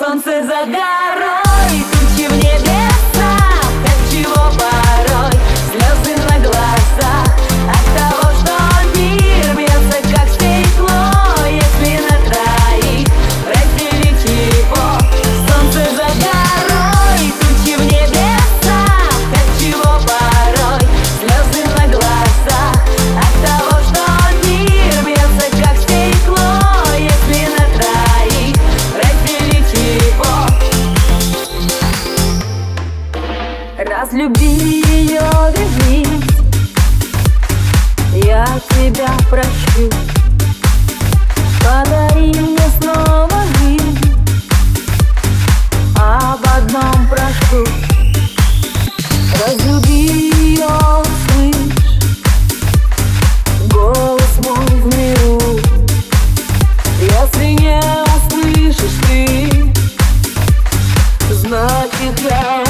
Солнце за горой, тучи в небесах, отчего порой слезы на глазах от того, что мир бьется как стекло, если на троих разделить его. Солнце за горой, тучи в небесах, отчего порой слезы на глазах от того, что мир бьется как стекло, если на троих разделить его. Разлюби ее, вернись, я тебя прощу. Подари мне снова жизнь, об одном прошу. Разлюби ее, слышь, голос мой в миру. Если не услышишь ты, значит я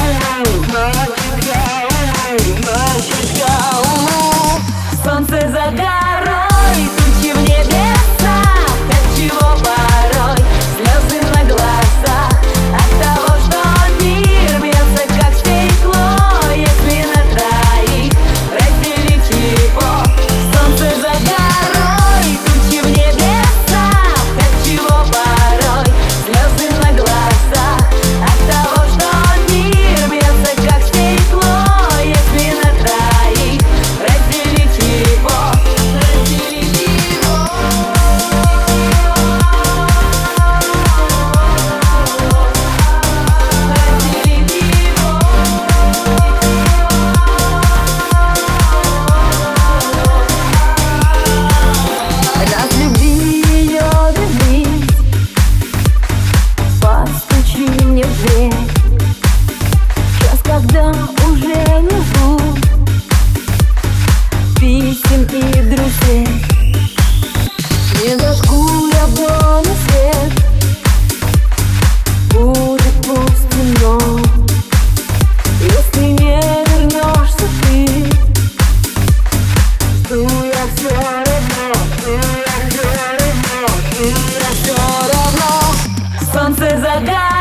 умру. Солнце за горой, тучи в небесах, отчего порой слезы на глазах от того, что мир бьется как стекло, если на троих разделить его. Солнце за горой, тучи в небесах, отчего порой слезы на глазах от того, что мир бьется как стекло, если на троих разделить его. Разделить его. Разделить его. Разлюби ее, вернись, постучи мне в дверь. Час, когда уже не жду писем и друзей. Не зажгу я в доме свет, будет пустынно, если не вернешься ты. Жду я все равно, жду я все равно, жду я все равно. Солнце за горой.